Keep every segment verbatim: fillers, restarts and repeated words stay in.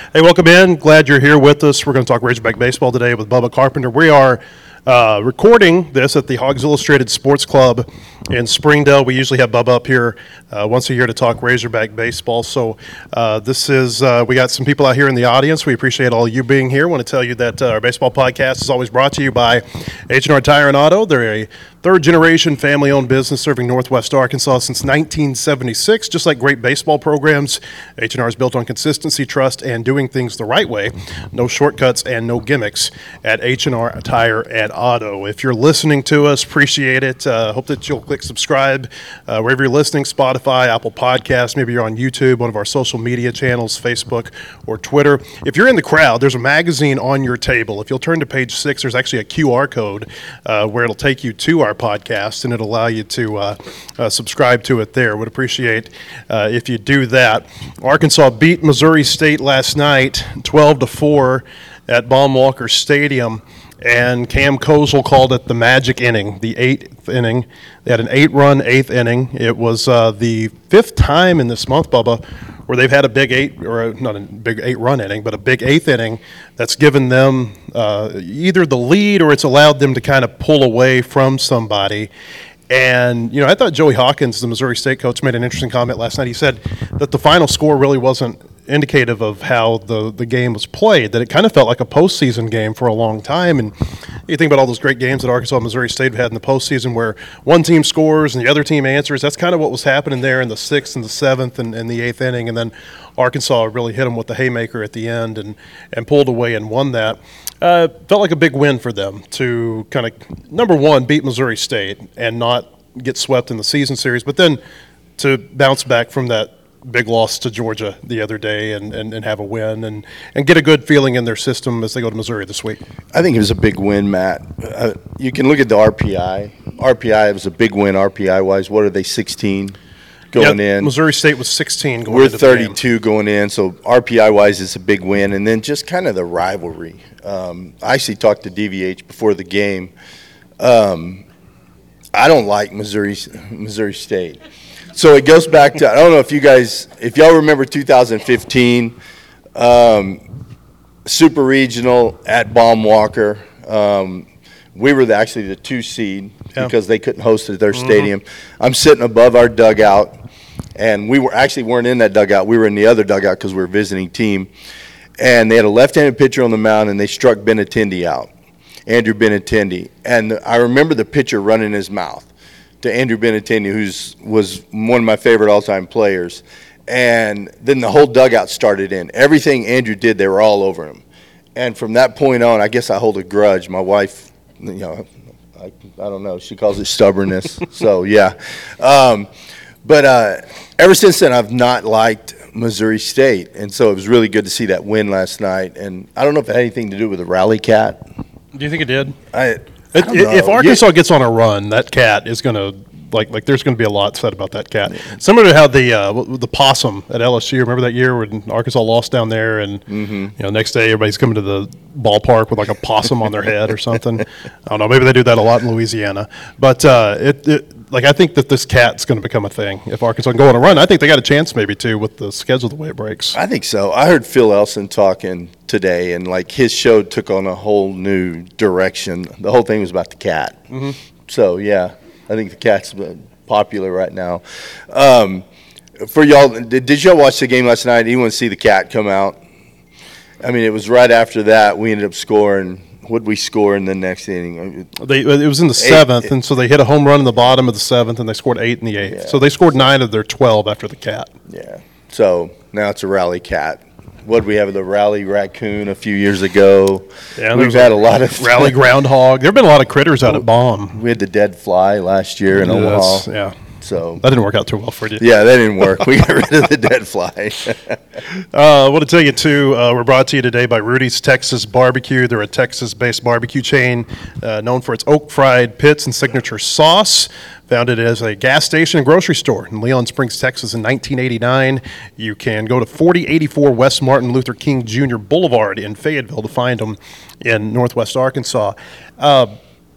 Hey, welcome in. Glad you're here with us. We're going to talk Razorback baseball today with Bubba Carpenter. We are uh, recording this at the Hogs Illustrated Sports Club in Springdale. We usually have Bubba up here uh, once a year to talk Razorback baseball. So uh, this is, uh, we got some people out here in the audience. We appreciate all you being here. I want to tell you that uh, our baseball podcast is always brought to you by H and R Tire and Auto. They're a third-generation family-owned business serving Northwest Arkansas since nineteen seventy-six. Just like great baseball programs, H and R is built on consistency, trust, and doing things the right way. No shortcuts and no gimmicks at H and R Tire and Auto. If you're listening to us, appreciate it. Uh, hope that you'll click subscribe uh, wherever you're listening, Spotify, Apple Podcasts, maybe you're on YouTube, one of our social media channels, Facebook or Twitter. If you're in the crowd, there's a magazine on your table. If you'll turn to page six, there's actually a Q R code uh, where it'll take you to our podcast, and it'll allow you to uh, uh, subscribe to it there. Would appreciate uh, if you do that. Arkansas beat Missouri State last night, twelve to four at Baum-Walker Stadium, and Cam Kozel called it the magic inning, the eighth inning. They had an eight-run eighth inning. It was uh, the fifth time in this month, Bubba, where they've had a big eight, or a, not a big eight-run inning, but a big eighth inning that's given them uh, either the lead or it's allowed them to kind of pull away from somebody. And, you know, I thought Joey Hawkins, the Missouri State coach, made an interesting comment last night. He said that the final score really wasn't indicative of how the, the game was played, that it kind of felt like a postseason game for a long time. And you think about all those great games that Arkansas and Missouri State have had in the postseason where one team scores and the other team answers. That's kind of what was happening there in the sixth and the seventh and, and the eighth inning. And then Arkansas really hit them with the haymaker at the end and, and pulled away and won that. Uh, felt like a big win for them to kind of, number one, beat Missouri State and not get swept in the season series, but then to bounce back from that big loss to Georgia the other day and, and, and have a win and, and get a good feeling in their system as they go to Missouri this week. I think it was a big win, Matt. Uh, you can look at the R P I. R P I was a big win R P I-wise. What are they, sixteen going yeah, in? Missouri State was sixteen going We're into thirty-two the game. Going in, so R P I-wise it's a big win. And then just kind of the rivalry. Um, I actually talked to D V H before the game. Um, I don't like Missouri Missouri State. So it goes back to, I don't know if you guys, if y'all remember two thousand fifteen, um, Super Regional at Baum-Walker. Um, we were the, actually the two seed yeah. because they couldn't host at their mm-hmm. stadium. I'm sitting above our dugout, and we were actually weren't in that dugout. We were in the other dugout because we were a visiting team. And they had a left-handed pitcher on the mound, and they struck Benintendi out, Andrew Benintendi. And I remember the pitcher running his mouth to Andrew Benintendi, who's was one of my favorite all-time players. And then the whole dugout started in. Everything Andrew did, they were all over him. And from that point on, I guess I hold a grudge. My wife, you know, I, I don't know, she calls it stubbornness. So, yeah. Um, but uh, ever since then, I've not liked Missouri State. And so it was really good to see that win last night. And I don't know if it had anything to do with the rally cat. Do you think it did? I It, if Arkansas yeah. gets on a run, that cat is going to like like. There's going to be a lot said about that cat. Similar to how the uh, the possum at L S U. Remember that year when Arkansas lost down there, and mm-hmm. you know next day everybody's coming to the ballpark with like a possum on their head or something. I don't know. Maybe they do that a lot in Louisiana. But uh, it, it like I think that this cat's going to become a thing if Arkansas can go on a run. I think they got a chance maybe too with the schedule the way it breaks. I think so. I heard Phil Elson talking today, and like his show took on a whole new direction. The whole thing was about the cat. Mm-hmm. So yeah, I think the cat's popular right now. Um, for y'all, did, did y'all watch the game last night? Anyone see the cat come out? I mean, it was right after that we ended up scoring. What did we score in the next inning? They it was in the seventh, eight, and so they hit a home run in the bottom of the seventh, and they scored eight in the eighth. Yeah. So they scored nine of their twelve after the cat. Yeah. So now it's a rally cat. What did we have, the rally raccoon a few years ago? Yeah, we've had a lot of rally groundhog. There have been a lot of critters out at Baum. We had the dead fly last year in yes, Omaha. Yeah. So that didn't work out too well for you. Yeah, that didn't work. We got rid of the dead fly. uh, I want to tell you, too, uh, we're brought to you today by Rudy's Texas Barbecue. They're a Texas-based barbecue chain uh, known for its oak-fried pits and signature sauce. Founded as a gas station and grocery store in Leon Springs, Texas in nineteen eighty-nine. You can go to forty eighty-four West Martin Luther King Junior Boulevard in Fayetteville to find them in Northwest Arkansas. Uh,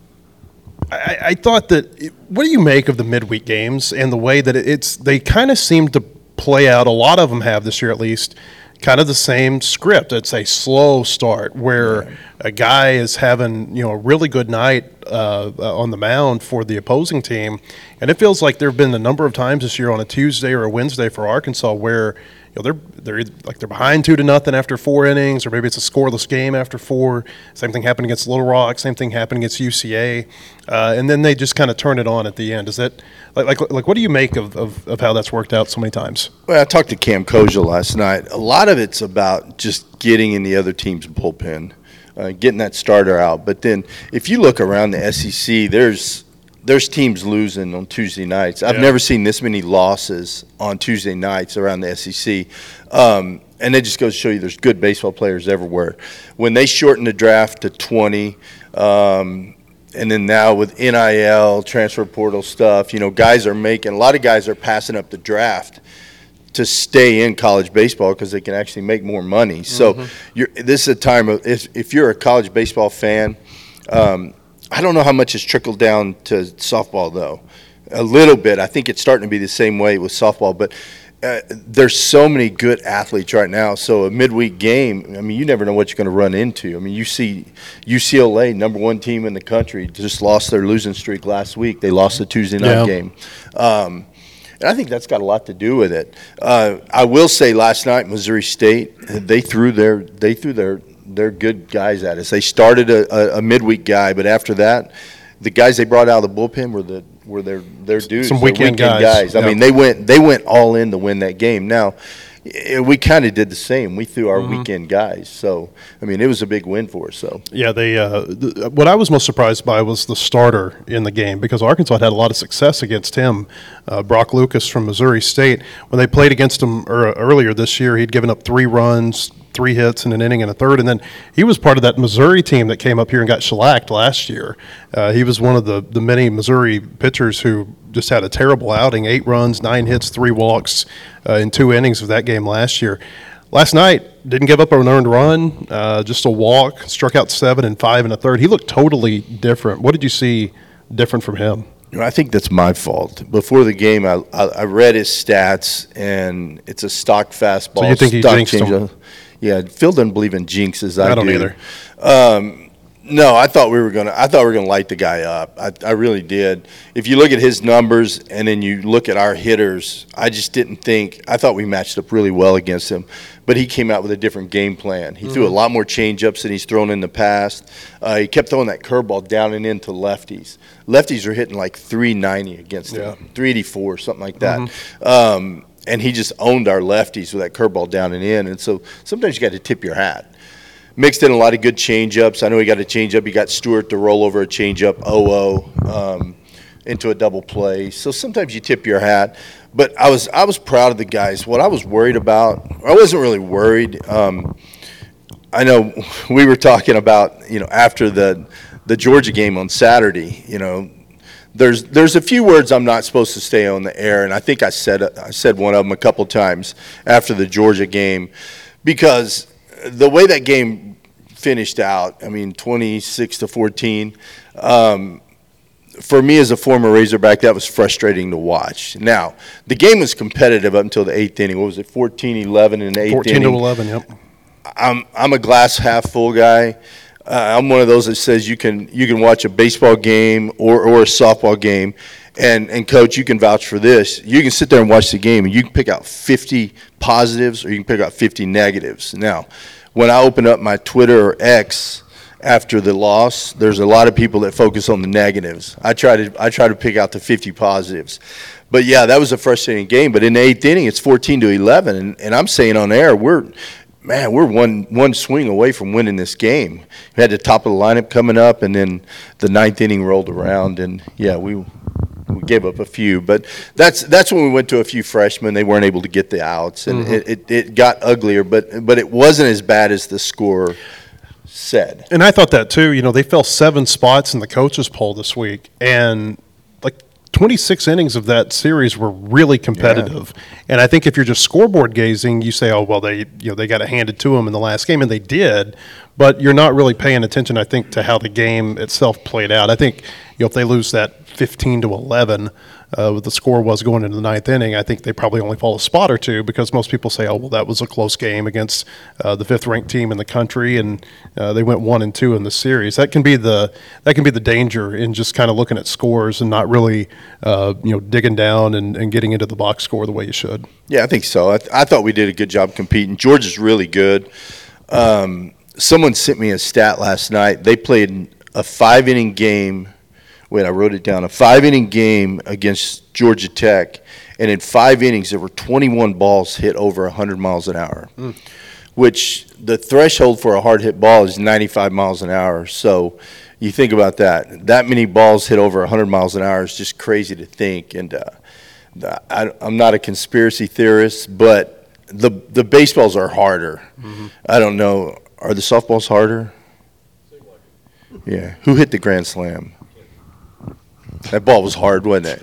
I, I thought that, what do you make of the midweek games and the way that it's, they kind of seem to play out, a lot of them have this year at least, kind of the same script. It's a slow start where Yeah. a guy is having, you know, a really good night uh, uh, on the mound for the opposing team. And it feels like there have been a number of times this year on a Tuesday or a Wednesday for Arkansas where, you know, they're they're either, like they're behind two to nothing after four innings, or maybe it's a scoreless game after four. Same thing happened against Little Rock. Same thing happened against U C A, uh, and then they just kind of turn it on at the end. Is that like like, like what do you make of, of, of how that's worked out so many times? Well, I talked to Cam Koja last night. A lot of it's about just getting in the other team's bullpen, uh, getting that starter out. But then if you look around the S E C, there's there's teams losing on Tuesday nights. I've Yeah. never seen this many losses on Tuesday nights around the S E C. Um, and it just goes to show you there's good baseball players everywhere. When they shortened the draft to twenty, um, and then now with N I L, transfer portal stuff, you know, guys are making, a lot of guys are passing up the draft to stay in college baseball because they can actually make more money. So Mm-hmm. you're, this is a time of, if, if you're a college baseball fan, um, I don't know how much has trickled down to softball, though. A little bit. I think it's starting to be the same way with softball. But uh, there's so many good athletes right now. So a midweek game, I mean, you never know what you're going to run into. I mean, you see U C L A, number one team in the country, just lost their losing streak last week. They lost the Tuesday night Yeah. game. Um, and I think that's got a lot to do with it. Uh, I will say last night, Missouri State, they threw their they threw their they're good guys at us. They started a, a, a midweek guy, but after that, the guys they brought out of the bullpen were the were their their dudes, Some their weekend guys. I Yep. mean, they went they went all in to win that game. Now, eh, we kind of did the same. We threw our Mm-hmm. weekend guys, so I mean, it was a big win for us. So Yeah, they. Uh, th- what I was most surprised by was the starter in the game because Arkansas had a lot of success against him, uh, Brock Lucas from Missouri State. When they played against him er- earlier this year, he'd given up three runs, three hits in an inning and a third, and then he was part of that Missouri team that came up here and got shellacked last year. Uh, he was one of the, the many Missouri pitchers who just had a terrible outing, eight runs, nine hits, three walks uh, in two innings of that game last year. Last night, didn't give up an earned run, uh, just a walk, struck out seven and five and a third. He looked totally different. What did you see different from him? you know, I think that's my fault. Before the game, I, I I read his stats, and it's a stock fastball. So you think he stock jinxed him? changeup. Yeah, Phil doesn't believe in jinxes. I, I don't do. either. Um, no, I thought we were gonna. I thought we were gonna light the guy up. I, I really did. If you look at his numbers and then you look at our hitters, I just didn't think. I thought we matched up really well against him, but he came out with a different game plan. He mm-hmm. threw a lot more changeups than he's thrown in the past. Uh, he kept throwing that curveball down and into lefties. Lefties are hitting like three ninety against Yeah. him, three eighty-four, something like that. Mm-hmm. Um, and he just owned our lefties with that curveball down and in. And so sometimes you got to tip your hat. Mixed in a lot of good changeups. I know he got a changeup. He got Stewart to roll over a changeup oh oh um, into a double play. So sometimes you tip your hat. But I was I was proud of the guys. What I was worried about, I wasn't really worried. Um, I know we were talking about, you know, after the the Georgia game on Saturday, you know, there's there's a few words I'm not supposed to say on the air, and I think I said I said one of them a couple times after the Georgia game, because the way that game finished out, I mean, twenty-six to fourteen, um, for me as a former Razorback, that was frustrating to watch. Now, the game was competitive up until the eighth inning. What was it, fourteen eleven in the eighth fourteen inning? to eleven, yep. I'm I'm a glass half full guy. Uh, I'm one of those that says you can you can watch a baseball game or, or a softball game, and, and coach, you can vouch for this. You can sit there and watch the game, and you can pick out fifty positives or you can pick out fifty negatives. Now, when I open up my Twitter or X after the loss, there's a lot of people that focus on the negatives. I try to I try to pick out the fifty positives. But yeah, that was a frustrating game. But in the eighth inning, it's fourteen to eleven, and, and I'm saying on air, we're man, we're one one swing away from winning this game. We had the top of the lineup coming up, and then the ninth inning rolled around, and yeah, we we gave up a few. But that's that's when we went to a few freshmen. They weren't able to get the outs, and Mm-hmm. it, it, it got uglier. But but it wasn't as bad as the score said. And I thought that too. You know, they fell seven spots in the coaches poll this week, and like twenty-six innings of that series were really competitive. And I think if you're just scoreboard gazing, you say, "Oh, well, they you know they got it handed to them in the last game," and they did. But you're not really paying attention, I think, to how the game itself played out. I think you know if they lose that fifteen to eleven. Uh, what the score was going into the ninth inning. I think they probably only fall a spot or two because most people say, oh, well, that was a close game against uh, the fifth-ranked team in the country, and uh, they went one and two in the series. That can be the that can be the danger in just kind of looking at scores and not really, uh, you know, digging down and, and getting into the box score the way you should. Yeah, I think so. I, th- I thought we did a good job competing. Georgia's really good. Um, someone sent me a stat last night. They played a five-inning game. Wait, I wrote it down. A five-inning game against Georgia Tech, and in five innings there were twenty-one balls hit over one hundred miles an hour, mm. which the threshold for a hard-hit ball is ninety-five miles an hour. So you think about that. That many balls hit over one hundred miles an hour is just crazy to think. And uh, I, I'm not a conspiracy theorist, but the the baseballs are harder. Mm-hmm. I don't know. Are the softballs harder? Yeah. Who hit the grand slam? That ball was hard, wasn't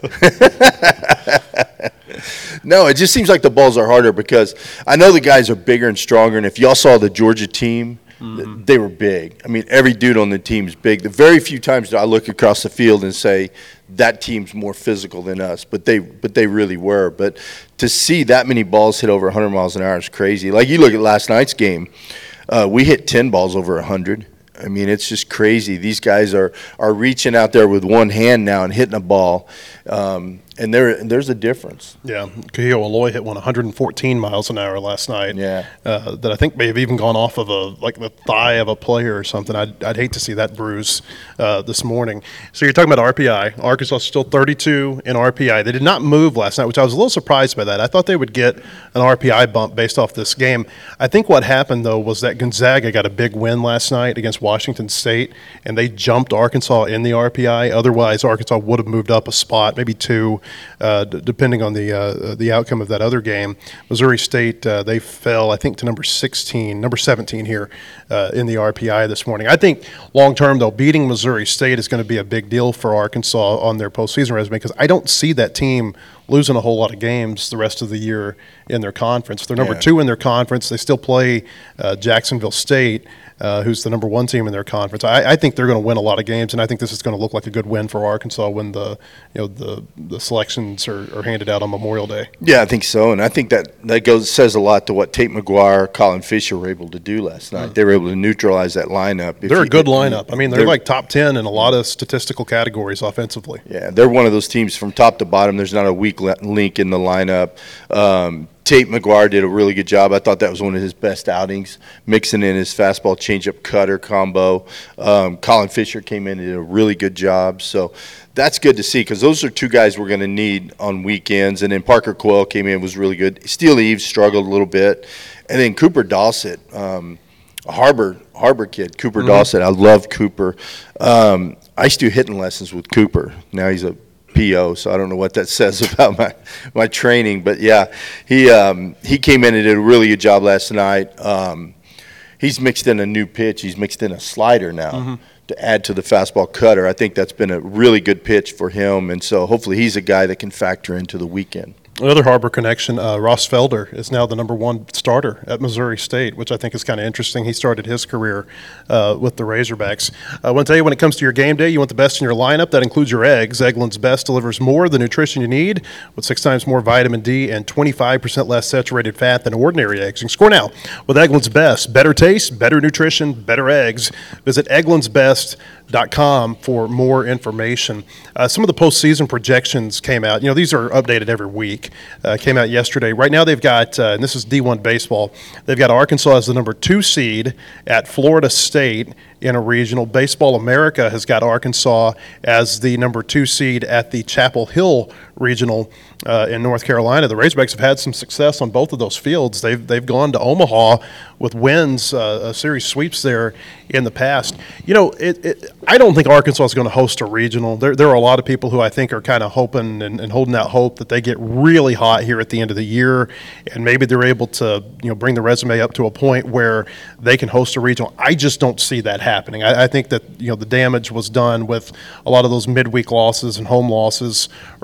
it? No, it just seems like the balls are harder because I know the guys are bigger and stronger, and if y'all saw the Georgia team, mm-hmm. they were big. I mean, every dude on the team is big. The very few times that I look across the field and say that team's more physical than us, but they but they really were. But to see that many balls hit over one hundred miles an hour is crazy. Like you look at last night's game, uh, we hit ten balls over one hundred. I mean, it's just crazy. These guys are, are reaching out there with one hand now and hitting a ball, um, and there there's a difference. Yeah, Kahio Aloy hit one one hundred fourteen miles an hour last night. Yeah, uh, that I think may have even gone off of a like the thigh of a player or something. I'd I'd hate to see that bruise uh, this morning. So you're talking about R P I. Arkansas is still thirty-two in R P I. They did not move last night, which I was a little surprised by that. I thought they would get an R P I bump based off this game. I think what happened though was that Gonzaga got a big win last night against Washington State, and they jumped Arkansas in the R P I. Otherwise, Arkansas would have moved up a spot, maybe two, uh, d- depending on the uh, the outcome of that other game. Missouri State, uh, they fell, I think, to number sixteen, number seventeen here uh, in the R P I this morning. I think long term, though, beating Missouri State is going to be a big deal for Arkansas on their postseason resume because I don't see that team losing a whole lot of games the rest of the year in their conference. They're number yeah. two in their conference. They still play uh, Jacksonville State, uh, who's the number one team in their conference. I, I think they're going to win a lot of games, and I think this is going to look like a good win for Arkansas when the you know the the selections are, are handed out on Memorial Day. Yeah, I think so, and I think that that goes says a lot to what Tate McGuire, Colin Fisher were able to do last night. Mm. They were able to neutralize that lineup. If they're you, a good lineup. I mean, they're, they're like top ten in a lot of statistical categories offensively. Yeah, they're one of those teams from top to bottom. There's not a weak link in the lineup. Um, Tate McGuire did a really good job. I thought that was one of his best outings, mixing in his fastball, changeup, cutter combo. Um, Colin Fisher came in and did a really good job. So that's good to see because those are two guys we're going to need on weekends. And then Parker Coyle came in, was really good. Steele Eves struggled a little bit. And then Cooper Dawsett, um, a Harbor, Harbor kid, Cooper mm-hmm. Dawsett. I love Cooper. Um, I used to do hitting lessons with Cooper. Now he's a P O, so I don't know what that says about my, my training. But, yeah, he um, he came in and did a really good job last night. Um, he's mixed in a new pitch. He's mixed in a slider now mm-hmm. to add to the fastball cutter. I think that's been a really good pitch for him, and so hopefully he's a guy that can factor into the weekend. Another Harbor connection, uh, Ross Felder is now the number one starter at Missouri State, which I think is kind of interesting. He started his career uh, with the Razorbacks. I want to tell you, when it comes to your game day, you want the best in your lineup. That includes your eggs. Eggland's Best delivers more of the nutrition you need with six times more vitamin D and twenty-five percent less saturated fat than ordinary eggs. And score now with Eggland's Best. Better taste, better nutrition, better eggs. Visit egglands best dot com for more information. Uh, some of the postseason projections came out. You know, these are updated every week. Uh, came out yesterday. Right now they've got, uh, and this is D one baseball, they've got Arkansas as the number two seed at Florida State in a regional. Baseball America has got Arkansas as the number two seed at the Chapel Hill regional uh, in North Carolina. The Razorbacks have had some success on both of those fields. They've they've gone to Omaha with wins, uh, a series sweeps there in the past. You know, it, it, I don't think Arkansas is going to host a regional. There there are a lot of people who I think are kind of hoping and, and holding out hope that they get really hot here at the end of the year, and maybe they're able to you know bring the resume up to a point where they can host a regional. I just don't see that happening. I, I think that you know the damage was done with a lot of those midweek losses and home losses early in the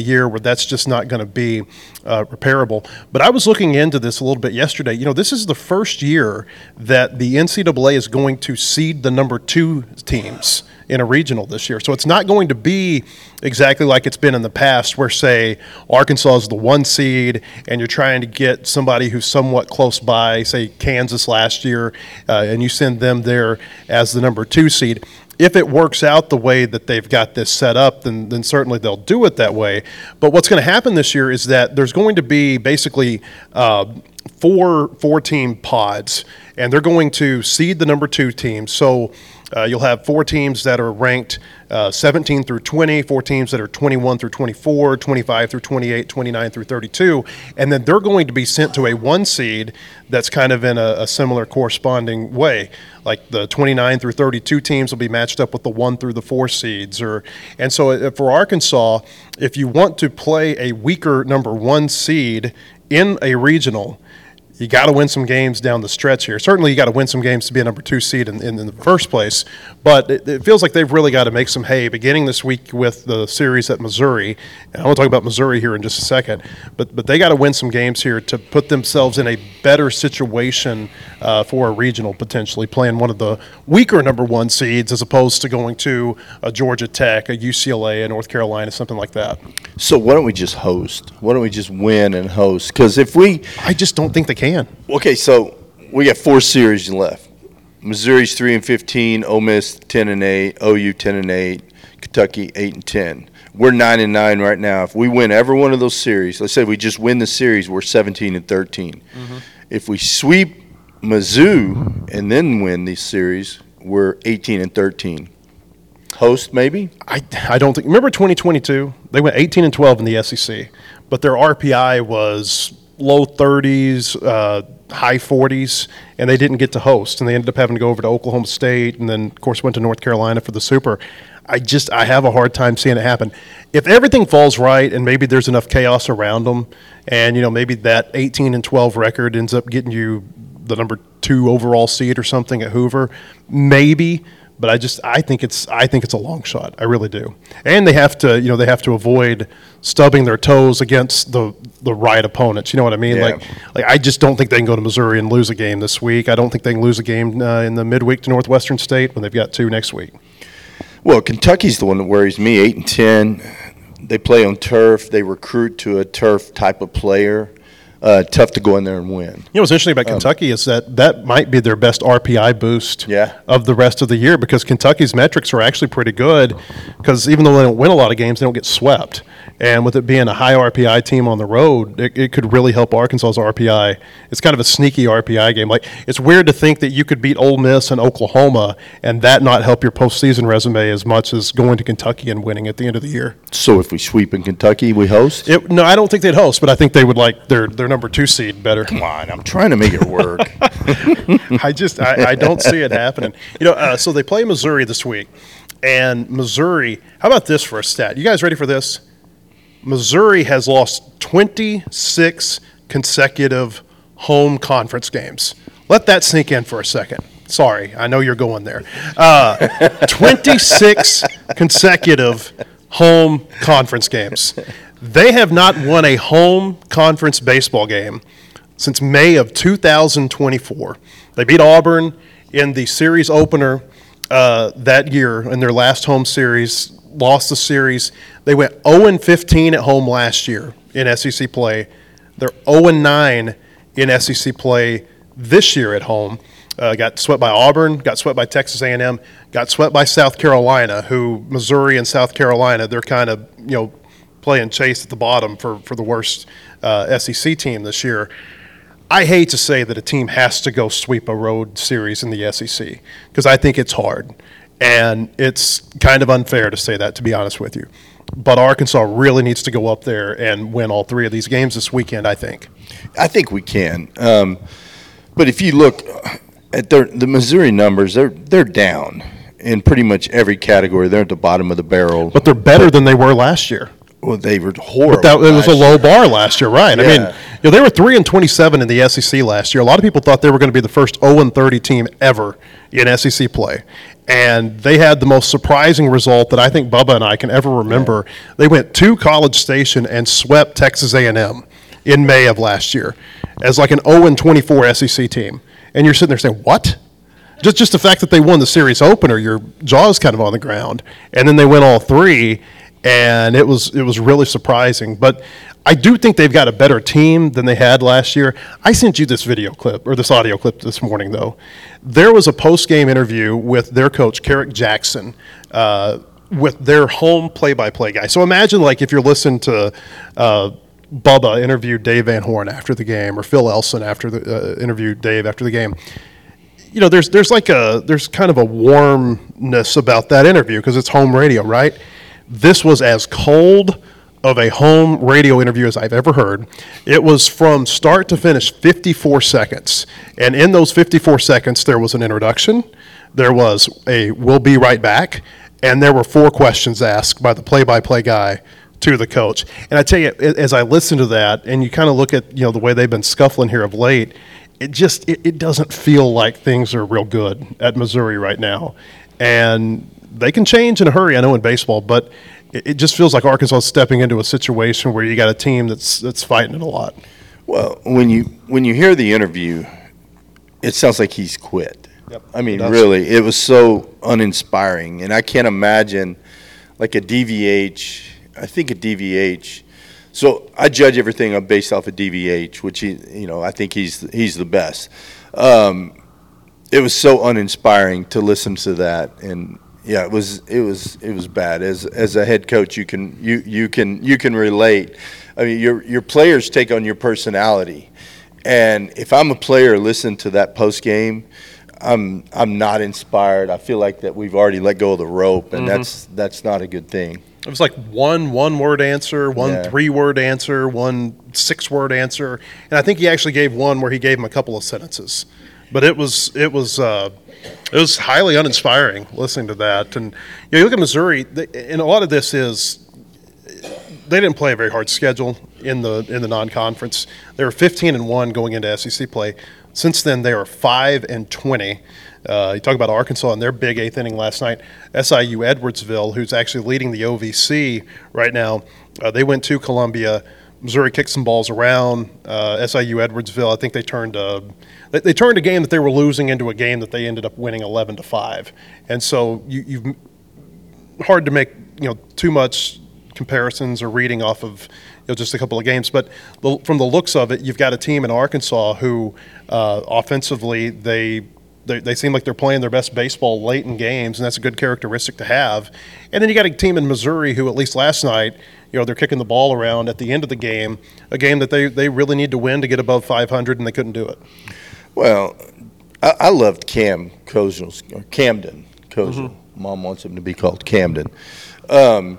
year where that's just not going to be uh, repairable. But I was looking into this a little bit yesterday. You know, this is the first year that the N C double A is going to seed the number two teams in a regional this year. So it's not going to be exactly like it's been in the past where, say, Arkansas is the one seed and you're trying to get somebody who's somewhat close by, say Kansas last year, uh, and you send them there as the number two seed. If it works out the way that they've got this set up, then, then certainly they'll do it that way. But what's going to happen this year is that there's going to be basically uh, four four-team pods, and they're going to seed the number two team. So uh, you'll have four teams that are ranked uh, seventeen through twenty, four teams that are twenty-one through twenty-four, twenty-five through twenty-eight, twenty-nine through thirty-two, and then they're going to be sent to a one seed that's kind of in a, a similar corresponding way. Like the twenty-nine through thirty-two teams will be matched up with the one through the four seeds. Or, and so uh, for Arkansas, if you want to play a weaker number one seed in a regional, you got to win some games down the stretch here. Certainly you got to win some games to be a number two seed in, in, in the first place, but it, it feels like they've really got to make some hay beginning this week with the series at Missouri. And I want to talk about Missouri here in just a second, but but they got to win some games here to put themselves in a better situation uh, for a regional, potentially playing one of the weaker number one seeds as opposed to going to a Georgia Tech, a U C L A, a North Carolina, something like that. So why don't we just host? Why don't we just win and host? Because if we – I just don't think they can. Can. Okay, so we got four series left. Missouri's three and fifteen, Ole Miss ten and eight, O U ten and eight, Kentucky eight and ten. We're nine and nine right now. If we win every one of those series, let's say we just win the series, we're seventeen and thirteen. Mm-hmm. If we sweep Mizzou and then win these series, we're eighteen and thirteen. Host maybe? I, I don't think. Remember twenty twenty-two? They went eighteen and twelve in the S E C, but their R P I was low thirties, uh, high forties, and they didn't get to host, and they ended up having to go over to Oklahoma State, and then, of course, went to North Carolina for the Super. I just I have a hard time seeing it happen. If everything falls right, and maybe there's enough chaos around them, and you know maybe that eighteen and twelve record ends up getting you the number two overall seed or something at Hoover, maybe. But I just I think it's I think it's a long shot. I really do. And they have to you know they have to avoid stubbing their toes against the the right opponents. You know what I mean? Yeah. Like like I just don't think they can go to Missouri and lose a game this week. I don't think they can lose a game uh, in the midweek to Northwestern State when they've got two next week. Well, Kentucky's the one that worries me. Eight and ten. They play on turf. They recruit to a turf type of player. Uh, tough to go in there and win. You know what's interesting about um, Kentucky is that that might be their best R P I boost yeah. of the rest of the year, because Kentucky's metrics are actually pretty good, because even though they don't win a lot of games, they don't get swept. And with it being a high R P I team on the road, it, it could really help Arkansas's R P I. It's kind of a sneaky R P I game. Like, it's weird to think that you could beat Ole Miss and Oklahoma and that not help your postseason resume as much as going to Kentucky and winning at the end of the year. So if we sweep in Kentucky, we host? It, no, I don't think they'd host, but I think they would like their their number two seed better. Come on, I'm trying to make it work. I just I, I don't see it happening. You know, uh, so they play Missouri this week, and Missouri. How about this for a stat? You guys ready for this? Missouri has lost twenty-six consecutive home conference games. Let that sink in for a second. Sorry, I know you're going there. Uh, twenty-six consecutive home conference games. They have not won a home conference baseball game since May of two thousand twenty-four. They beat Auburn in the series opener uh, that year in their last home series, lost the series. They went oh and fifteen at home last year in S E C play. They're oh and nine in S E C play this year at home. Uh, got swept by Auburn, got swept by Texas A and M, got swept by South Carolina, who Missouri and South Carolina, they're kind of, you know, playing chase at the bottom for, for the worst uh, S E C team this year. I hate to say that a team has to go sweep a road series in the S E C, because I think it's hard. And it's kind of unfair to say that, to be honest with you. But Arkansas really needs to go up there and win all three of these games this weekend, I think. I think we can. Um, but if you look at their, the Missouri numbers, they're they're down in pretty much every category. They're at the bottom of the barrel. But they're better than they were last year. Well, they were horrible. But that, it was a low bar last year, right? Yeah. I mean, You know, they were three and twenty-seven in the S E C last year. A lot of people thought they were going to be the first oh and thirty team ever in S E C play. And they had the most surprising result that I think Bubba and I can ever remember. Yeah. They went to College Station and swept Texas A and M in May of last year as like an oh and twenty-four S E C team. And you're sitting there saying, what? Just just the fact that they won the series opener, your jaw's kind of on the ground. And then they win all three, and it was it was really surprising. But I do think they've got a better team than they had last year. I sent you this video clip, or this audio clip this morning, though. There was a post-game interview with their coach, Carrick Jackson, uh, with their home play-by-play guy. So imagine, like, if you're listening to uh, Bubba interview Dave Van Horn after the game, or Phil Elson after the uh, interview Dave after the game. You know, there's there's like a there's kind of a warmness about that interview because it's home radio, right? This was as cold of a home radio interview as I've ever heard. It was from start to finish fifty-four seconds. And in those fifty-four seconds, there was an introduction, there was a "we'll be right back," and there were four questions asked by the play-by-play guy to the coach. And I tell you, as I listen to that, and you kind of look at, you know, the way they've been scuffling here of late, it just it, it doesn't feel like things are real good at Missouri right now. And they can change in a hurry, I know, in baseball, but it just feels like Arkansas is stepping into a situation where you got a team that's that's fighting it a lot. Well, when you when you hear the interview, it sounds like he's quit. Yep, I mean, it really, it was so uninspiring, and I can't imagine like a D V H. I think a D V H. So I judge everything based off of D V H, which he, you know, I think he's he's the best. Um, it was so uninspiring to listen to that, and yeah, it was it was it was bad. As as a head coach, you can you you can you can relate. I mean, your your players take on your personality, and if I'm a player, listen to that post game, I'm I'm not inspired. I feel like that we've already let go of the rope, and mm-hmm. that's that's not a good thing. It was like one one-word answer, one Yeah. three-word answer, one six-word answer, and I think he actually gave one where he gave him a couple of sentences. But it was it was uh, it was highly uninspiring listening to that. And you know, you look at Missouri, they, and a lot of this is they didn't play a very hard schedule in the in the non-conference. They were fifteen and one going into S E C play. Since then, they are five and twenty. Uh, you talk about Arkansas and their big eighth inning last night. S I U Edwardsville, who's actually leading the O V C right now, uh, they went to Columbia. Missouri kicked some balls around. Uh, S I U Edwardsville, I think they turned a they, they turned a game that they were losing into a game that they ended up winning eleven to five. And so you, you've hard to make you know too much comparisons or reading off of you know just a couple of games. But the, from the looks of it, you've got a team in Arkansas who uh, offensively they. They, they seem like they're playing their best baseball late in games, and that's a good characteristic to have. And then you got a team in Missouri who, at least last night, you know, they're kicking the ball around at the end of the game, a game that they, they really need to win to get above five hundred, and they couldn't do it. Well, I, I loved Cam Kozel's, or Camden Kozel. Mm-hmm. Mom wants him to be called Camden. Um,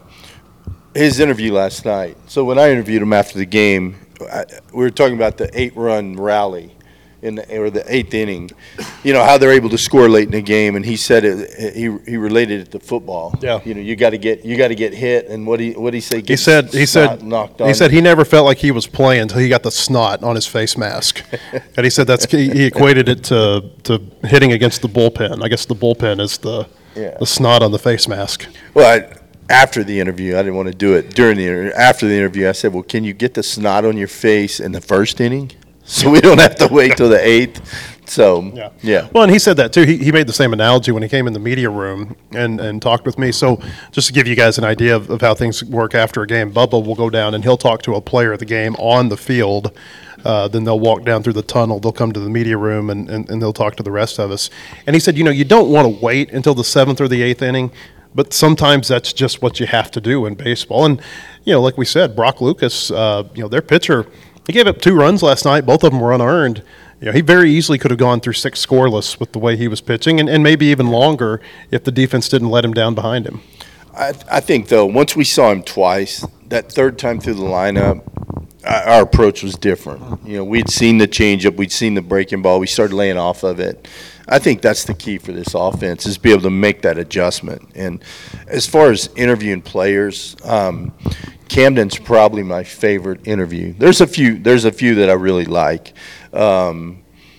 his interview last night. So when I interviewed him after the game, I, we were talking about the eight-run rally. In the, or the eighth inning, you know how they're able to score late in the game, and he said it. He he related it to football. Yeah, you know you got to get you got to get hit, and what he what he say? He said he said knocked on. He said he never felt like he was playing until he got the snot on his face mask, and he said that's he equated it to to hitting against the bullpen. I guess the bullpen is the yeah. the snot on the face mask. Well, I, after the interview, I didn't want to do it during the interview. After the interview, I said, "Well, can you get the snot on your face in the first inning?" So we don't have to wait till the eighth. So, yeah. yeah. Well, and he said that, too. He he made the same analogy when he came in the media room and, and talked with me. So just to give you guys an idea of, of how things work after a game, Bubba will go down and he'll talk to a player at the game on the field. Uh, then they'll walk down through the tunnel. They'll come to the media room, and, and, and they'll talk to the rest of us. And he said, you know, you don't want to wait until the seventh or the eighth inning, but sometimes that's just what you have to do in baseball. And, you know, like we said, Brock Lucas, uh, you know, their pitcher – he gave up two runs last night. Both of them were unearned. You know, he very easily could have gone through six scoreless with the way he was pitching, and, and maybe even longer if the defense didn't let him down behind him. I, I think, though, once we saw him twice, that third time through the lineup, our approach was different. You know, we'd seen the changeup, we'd seen the breaking ball, we started laying off of it. I think that's the key for this offense is be able to make that adjustment. And as far as interviewing players, um, Camden's probably my favorite interview. There's a few. There's a few that I really like. Um,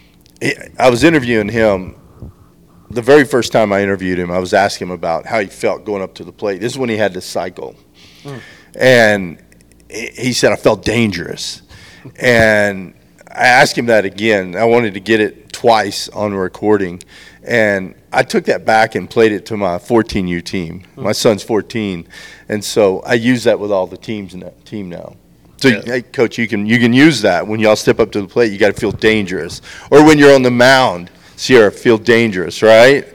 I was interviewing him. The very first time I interviewed him, I was asking him about how he felt going up to the plate. This is when he had to cycle. Mm. And he said, I felt dangerous. And I asked him that again. I wanted to get it twice on recording. And I took that back and played it to my fourteen U team. Mm. My son's fourteen. And so I use that with all the teams in that team now. So, yeah. Hey, Coach, you can you can use that when y'all step up to the plate. You got to feel dangerous. Or when you're on the mound, Sierra, feel dangerous, right?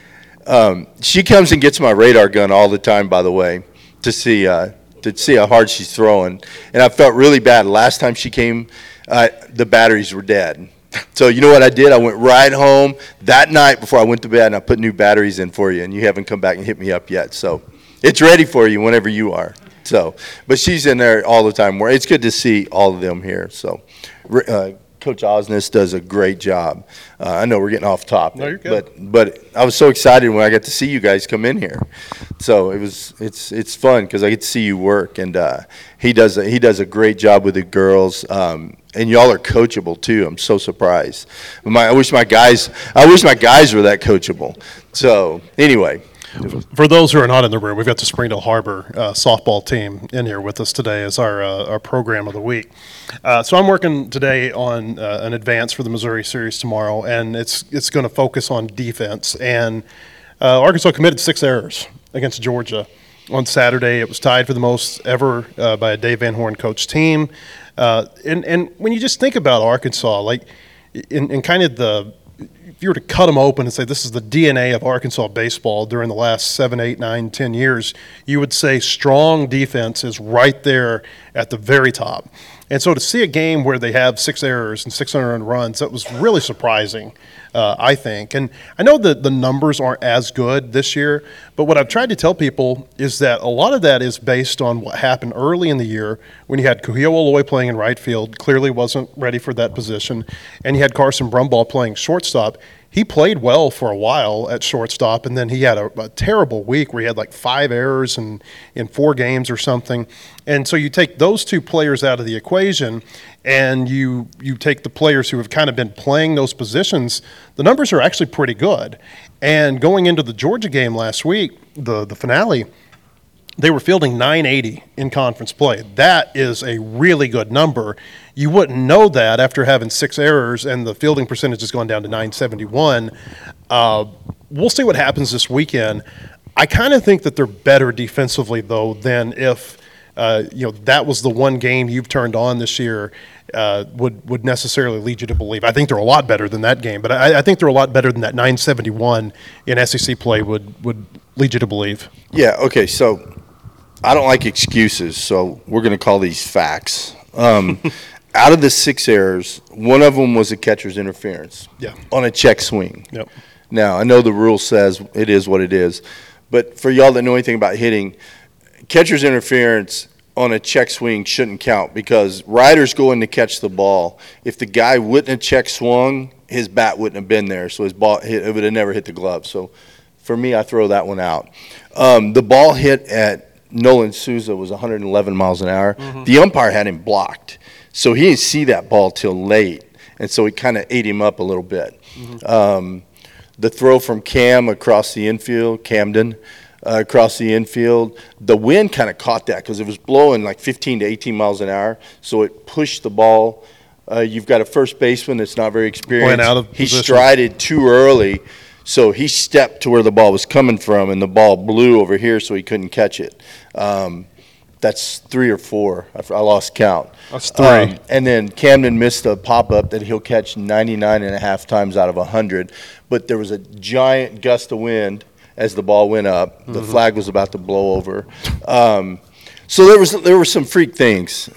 Um, she comes and gets my radar gun all the time, by the way, to see uh, to see how hard she's throwing. And I felt really bad. Last time she came, uh, the batteries were dead. So you know what I did? I went right home that night before I went to bed, and I put new batteries in for you, and you haven't come back and hit me up yet. So it's ready for you whenever you are. So, but she's in there all the time. It's good to see all of them here. So, uh, Coach Osnes does a great job. Uh, I know we're getting off topic, no, you're good. but but I was so excited when I got to see you guys come in here. So it was it's it's fun because I get to see you work, and uh, he does a, he does a great job with the girls. Um, and y'all are coachable too. I'm so surprised. My, I wish my guys I wish my guys were that coachable. So anyway. For those who are not in the room, we've got the Springdale Harbor uh, softball team in here with us today as our uh, our program of the week. Uh, so I'm working today on uh, an advance for the Missouri series tomorrow, and it's it's going to focus on defense. And uh, Arkansas committed six errors against Georgia on Saturday. It was tied for the most ever uh, by a Dave Van Horn coach team. Uh, and and when you just think about Arkansas, like in, in kind of the if you were to cut them open and say this is the D N A of Arkansas baseball during the last seven, eight, nine, ten years, you would say strong defense is right there at the very top. And so to see a game where they have six errors and six hundred runs, that was really surprising, uh, I think. And I know that the numbers aren't as good this year, but what I've tried to tell people is that a lot of that is based on what happened early in the year when you had Kuhio Oloy playing in right field, clearly wasn't ready for that position, and you had Carson Brumball playing shortstop. He played well for a while at shortstop, and then he had a, a terrible week where he had like five errors in, in four games or something. And so you take those two players out of the equation, and you you take the players who have kind of been playing those positions, the numbers are actually pretty good. And going into the Georgia game last week, the, the finale, they were fielding nine eighty in conference play. That is a really good number. You wouldn't know that after having six errors and the fielding percentage has gone down to nine seventy-one. Uh, we'll see what happens this weekend. I kind of think that they're better defensively, though, than if uh, you know that was the one game you've turned on this year uh, would would necessarily lead you to believe. I think they're a lot better than that game, but I, I think they're a lot better than that nine seventy-one in S E C play would would lead you to believe. Yeah. Okay. So. I don't like excuses, so we're going to call these facts. Um, out of the six errors, one of them was a catcher's interference yeah. on a check swing. Yep. Now, I know the rule says it is what it is, but for y'all that know anything about hitting, catcher's interference on a check swing shouldn't count because riders go in to catch the ball. If the guy wouldn't have check swung, his bat wouldn't have been there, so his ball hit, it would have never hit the glove. So for me, I throw that one out. Um, the ball hit at Nolan Souza was one hundred eleven miles an hour. Mm-hmm. The umpire had him blocked, so he didn't see that ball till late, and so it kind of ate him up a little bit. Mm-hmm. Um, the throw from Cam across the infield, Camden, uh, across the infield, the wind kind of caught that because it was blowing like fifteen to eighteen miles an hour, so it pushed the ball. Uh, you've got a first baseman that's not very experienced. Went out of he position. strided too early. So he stepped to where the ball was coming from, and the ball blew over here, so he couldn't catch it. Um, that's three or four. I, I lost count. That's three. Um, and then Camden missed a pop-up that he'll catch ninety-nine and a half times out of one hundred. But there was a giant gust of wind as the ball went up. The mm-hmm. flag was about to blow over. Um, so there was there were some freak things,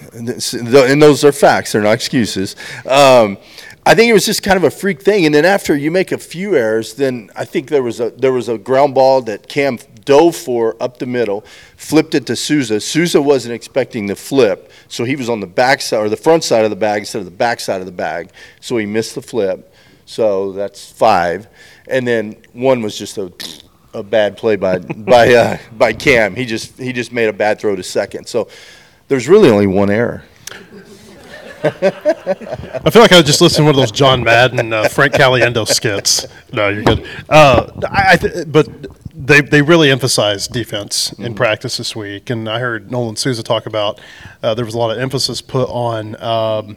and those are facts. They're not excuses. Um, I think it was just kind of a freak thing, and then after you make a few errors, then I think there was a there was a ground ball that Cam dove for up the middle, flipped it to Souza. Souza wasn't expecting the flip, so he was on the back side or the front side of the bag instead of the back side of the bag, so he missed the flip. So that's five, and then one was just a a bad play by by uh, by Cam. He just he just made a bad throw to second. So there's really only one error. I feel like I was just listening to one of those John Madden, uh, Frank Caliendo skits. No, you're good. Uh, I, I th- but they they really emphasized defense in mm-hmm. practice this week, and I heard Nolan Souza talk about uh, there was a lot of emphasis put on um,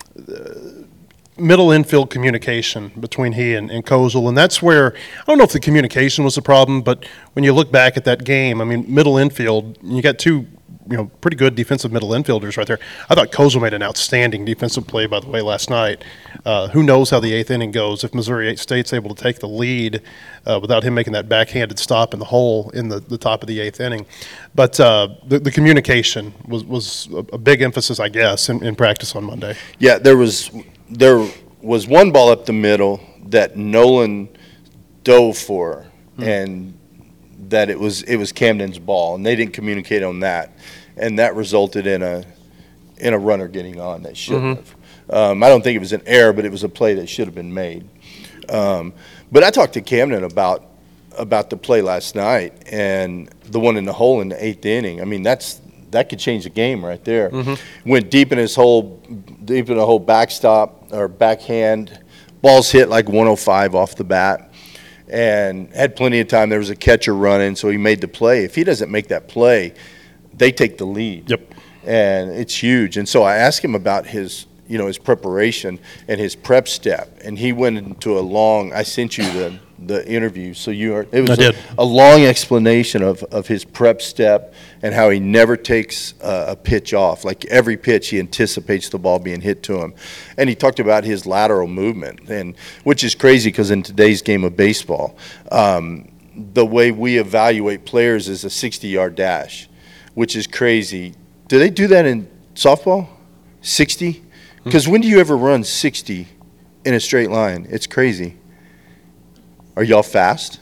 middle infield communication between he and, and Kozel, and that's where I don't know if the communication was the problem, but when you look back at that game, I mean, middle infield, you got two. You know, pretty good defensive middle infielders right there. I thought Kozel made an outstanding defensive play, by the way, last night. Uh, who knows how the eighth inning goes if Missouri State's able to take the lead uh, without him making that backhanded stop in the hole in the, the top of the eighth inning. But uh, the, the communication was, was a big emphasis, I guess, in, in practice on Monday. Yeah, there was there was one ball up the middle that Nolan dove for, hmm. and that it was it was Camden's ball, and they didn't communicate on that, and that resulted in a in a runner getting on that shouldn't mm-hmm. have. Um, I don't think it was an error, but it was a play that should have been made. Um, but I talked to Camden about about the play last night and the one in the hole in the eighth inning. I mean, that's that could change the game right there. Mm-hmm. Went deep in his hole, deep in the whole backstop or backhand. Ball's hit like one oh five off the bat. And had plenty of time. There was a catcher running, so he made the play. If he doesn't make that play, they take the lead. Yep. And it's huge. And so I asked him about his, you know, his preparation and his prep step. And he went into a long. I sent you the the interview, so you are. It was I a, did. a long explanation of of his prep step and how he never takes a, a pitch off. Like every pitch, he anticipates the ball being hit to him. And he talked about his lateral movement, and which is crazy because in today's game of baseball, um, the way we evaluate players is a sixty-yard dash, which is crazy. Do they do that in softball? sixty? Because when do you ever run sixty in a straight line? It's crazy. Are y'all fast?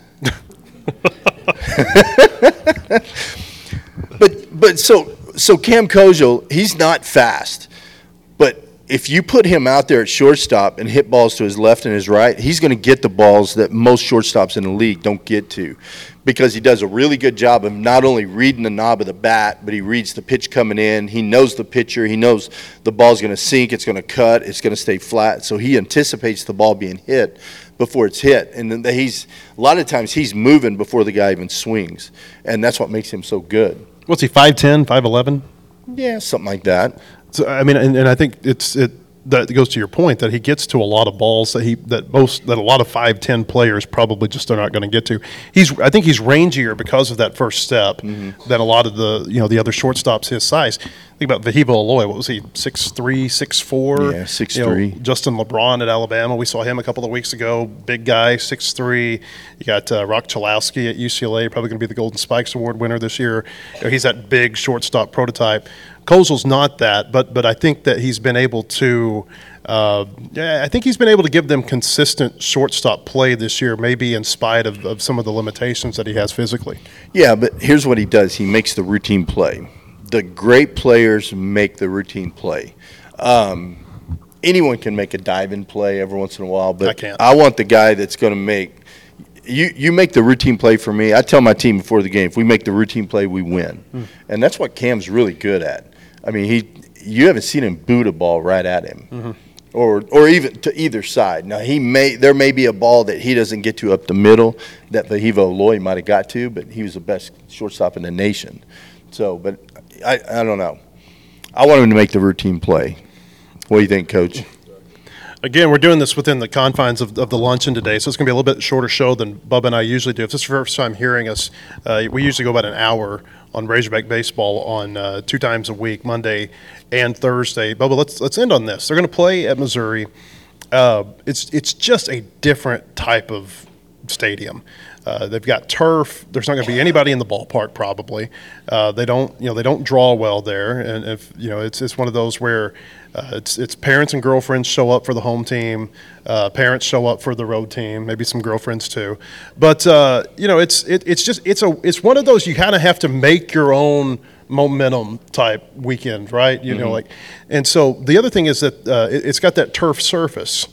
but but so so Cam Kozel, he's not fast, but if you put him out there at shortstop and hit balls to his left and his right, he's going to get the balls that most shortstops in the league don't get to, because he does a really good job of not only reading the knob of the bat, but he reads the pitch coming in. He knows the pitcher. He knows the ball's going to sink, it's going to cut, it's going to stay flat. So he anticipates the ball being hit before it's hit. And then he's a lot of times he's moving before the guy even swings, and that's what makes him so good. What's he, five ten, five eleven? Yeah, something like that. So, I mean, and, and I think it's it that goes to your point that he gets to a lot of balls that he that most that a lot of five ten players probably just are not going to get to. He's I think he's rangier because of that first step mm-hmm. than a lot of the you know the other shortstops his size. Think about Vahivo Aloy. What was he? six three, six four Yeah, six three. You know, Justin LeBron at Alabama. We saw him a couple of weeks ago. Big guy, six three. You got uh, Rock Chalowski at U C L A, probably going to be the Golden Spikes Award winner this year. You know, he's that big shortstop prototype. Kozel's not that, but but I think that he's been able to. Uh, yeah, I think he's been able to give them consistent shortstop play this year, maybe in spite of, of some of the limitations that he has physically. Yeah, but here's what he does: he makes the routine play. The great players make the routine play. Um, anyone can make a dive-in play every once in a while, but I, can't. I want the guy that's going to make. You you make the routine play for me. I tell my team before the game, if we make the routine play, we win, hmm. and that's what Cam's really good at. I mean, he you haven't seen him boot a ball right at him, mm-hmm. or or even to either side. Now he may there may be a ball that he doesn't get to up the middle that Vahivo Aloy might have got to, but he was the best shortstop in the nation. So, but I I don't know. I want him to make the routine play. What do you think, Coach? Again, we're doing this within the confines of, of the luncheon today, so it's going to be a little bit shorter show than Bubba and I usually do. If this is your first time hearing us, uh, we usually go about an hour on Razorback Baseball on uh, two times a week, Monday and Thursday. Bubba, let's let's end on this. They're going to play at Missouri. Uh, it's it's just a different type of stadium. Uh, they've got turf. There's not going to be anybody in the ballpark probably. Uh, they don't, you know, they don't draw well there, and if you know, it's it's one of those where uh, it's it's parents and girlfriends show up for the home team, uh, parents show up for the road team, maybe some girlfriends too. But uh, you know, it's it, it's just it's a it's one of those you kind of have to make your own momentum type weekend, right? You mm-hmm. know, like, and so the other thing is that uh, it, it's got that turf surface.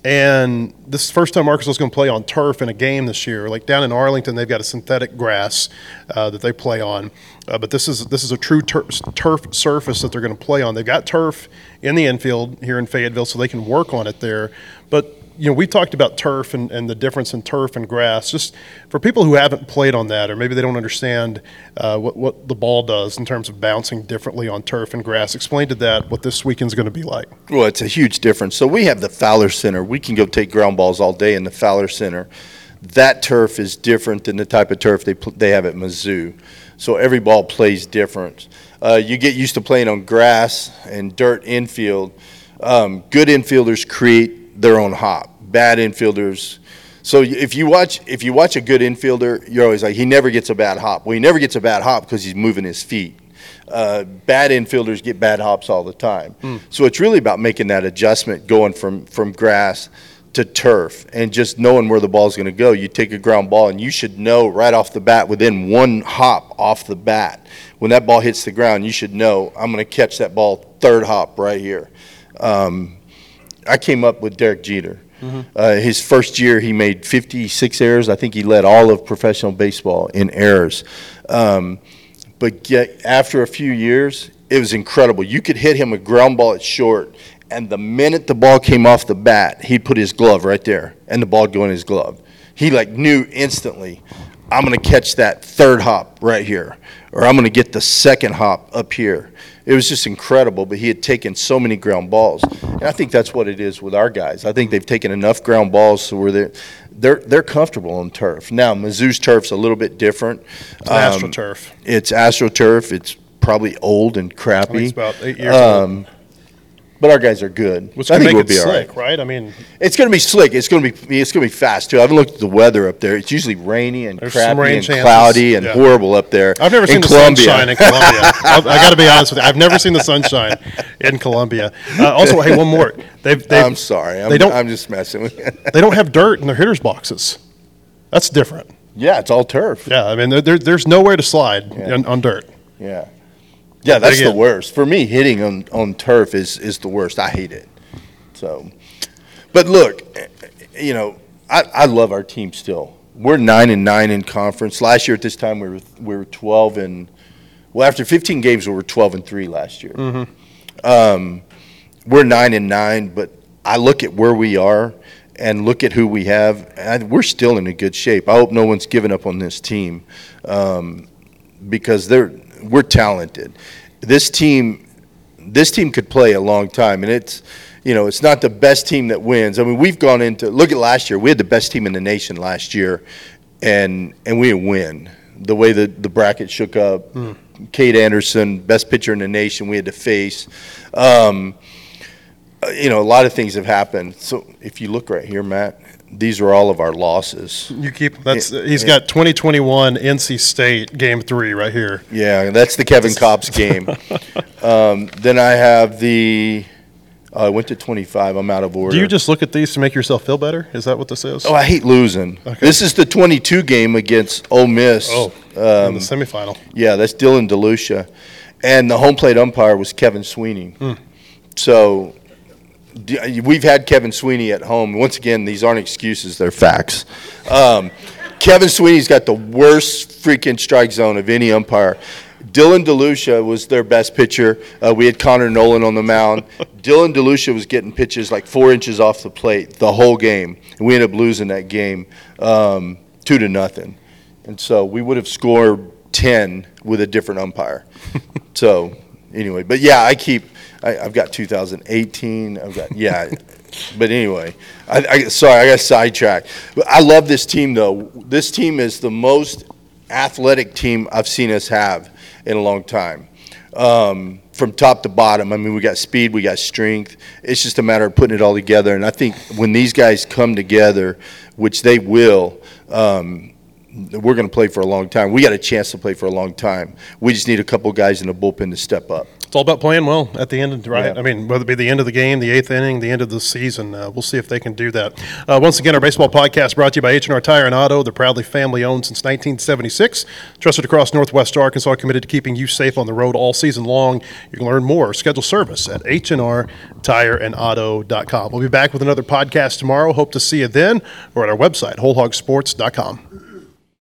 And this is the first time Arkansas is going to play on turf in a game this year. Like down in Arlington, they've got a synthetic grass uh, that they play on, uh, but this is this is a true tur- turf surface that they're going to play on. They've got turf in the infield here in Fayetteville, so they can work on it there. But you know, we talked about turf and, and the difference in turf and grass. Just for people who haven't played on that, or maybe they don't understand uh, what what the ball does in terms of bouncing differently on turf and grass. Explain to that what this weekend's going to be like. Well, it's a huge difference. So we have the Fowler Center. We can go take ground balls all day in the Fowler Center. That turf is different than the type of turf they pl- they have at Mizzou. So every ball plays different. Uh, you get used to playing on grass and dirt infield. Um, good infielders create their own hop. Bad infielders. So if you watch if you watch a good infielder, you're always like, he never gets a bad hop. Well, he never gets a bad hop because he's moving his feet. Uh, bad infielders get bad hops all the time. Mm. So it's really about making that adjustment, going from, from grass to turf and just knowing where the ball's going to go. You take a ground ball, and you should know right off the bat, within one hop off the bat, when that ball hits the ground, you should know, I'm going to catch that ball third hop right here. Um, I came up with Derek Jeter. Mm-hmm. Uh, his first year, he made fifty-six errors. I think he led all of professional baseball in errors. Um, but get, after a few years, it was incredible. You could hit him a ground ball at short, and the minute the ball came off the bat, he'd put his glove right there, and the ball would go in his glove. He, like, knew instantly, I'm going to catch that third hop right here, or I'm going to get the second hop up here. It was just incredible, but he had taken so many ground balls. And I think that's what it is with our guys. I think they've taken enough ground balls so where they're, they're, they're comfortable on turf. Now, Mizzou's turf's a little bit different. It's um, AstroTurf. It's AstroTurf. It's probably old and crappy. I think it's about eight years um, old. But our guys are good. Which I can think make we'll it be all slick, right. right? I mean, it's going to be slick. It's going to be it's going to be fast too. I haven't looked at the weather up there. It's usually rainy and crappy rain and chances. cloudy and Yeah. horrible up there. I've never in seen the Columbia. sunshine in Columbia. I, I got to be honest with you. I've never seen the sunshine in Columbia. Uh, also, hey, one more. They've, they've, I'm sorry. I'm, they don't, I'm just messing with you. they don't have dirt in their hitters' boxes. That's different. Yeah, it's all turf. Yeah, I mean, there, there, there's nowhere to slide Yeah. on, on dirt. Yeah. Yeah, that's Again. the worst. For me, hitting on, on turf is, is the worst. I hate it. So, but look, you know, I, I love our team still. We're nine and nine in conference. Last year at this time we were we were twelve and well after fifteen games we were twelve and three last year. Mm-hmm. Um, we're nine and nine, but I look at where we are and look at who we have, and we're still in a good shape. I hope no one's given up on this team um, because they're we're talented. This team, this team could play a long time, and it's. You know, it's not the best team that wins. I mean, we've gone into – look at last year. We had the best team in the nation last year, and and we didn't win. The way the, the bracket shook up, mm. Cade Anderson, best pitcher in the nation, we had to face. Um, you know, a lot of things have happened. So if you look right here, Matt, these are all of our losses. You keep – that's he's got twenty twenty-one N C State game three right here. Yeah, that's the Kevin Kopps game. um, then I have the – Uh, I went to twenty-five. I'm out of order. Do you just look at these to make yourself feel better? Is that what this is? Oh, I hate losing. Okay. This is the twenty-two game against Ole Miss. Oh, um, in the semifinal. Yeah, that's Dylan DeLucia. And the home plate umpire was Kevin Sweeney. Mm. So we've had Kevin Sweeney at home. Once again, these aren't excuses. They're facts. Um, Kevin Sweeney's got the worst freaking strike zone of any umpire. Dylan DeLucia was their best pitcher. Uh, we had Connor Nolan on the mound. Dylan DeLucia was getting pitches like four inches off the plate the whole game. And we ended up losing that game um, two to nothing. And so we would have scored ten with a different umpire. So anyway, but yeah, I keep I, I've got two thousand eighteen. I've got yeah. But anyway, I, I sorry I got sidetracked. But I love this team though. This team is the most athletic team I've seen us have in a long time. Um, from top to bottom, I mean, we got speed, we got strength. It's just a matter of putting it all together. And I think when these guys come together, which they will, um, we're going to play for a long time. We got a chance to play for a long time. We just need a couple guys in the bullpen to step up. It's all about playing well at the end, right? Yeah. I mean, whether it be the end of the game, the eighth inning, the end of the season, uh, we'll see if they can do that. Uh, once again, our baseball podcast brought to you by H and R Tire and Auto. They're proudly family-owned since nineteen seventy-six. Trusted across Northwest Arkansas, committed to keeping you safe on the road all season long. You can learn more. Schedule service at H and R Tire and Auto dot com. We'll be back with another podcast tomorrow. Hope to see you then or at our website, whole hog sports dot com.